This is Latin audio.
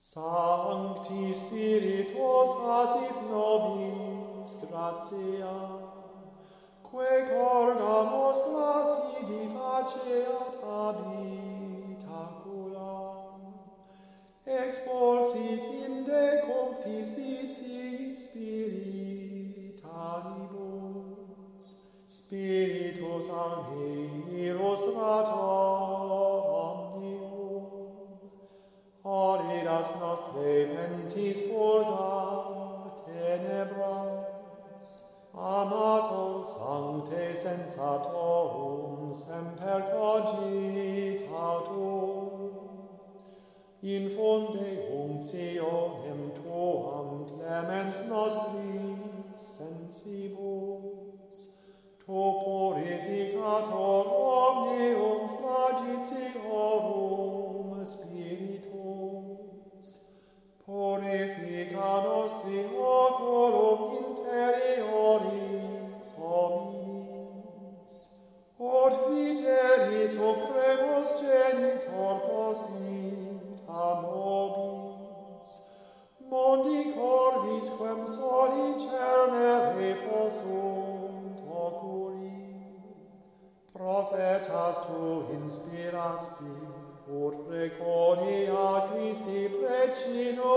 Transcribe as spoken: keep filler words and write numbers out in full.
Sancti Spiritus asit nobis gratia, quae corda nostra sibi faceat habitacula, expulsis inde cunctis vicis spiritalibus, Spiritus almi illustrator omnium, oridas nostre mentis purga tenebras, amator sancte sensatorum semper cogitatum, infunde unctionem tuam clemens nostris sensibus, tu purificator omnium flagitiorum spiritus, purifica nostri oculum interioris hominis, ut viteri supremus genitor possit a nobis, mundi cordis quem soli cernere possunt oculi. Prophetas tu inspirasti, ut preconia Christi precino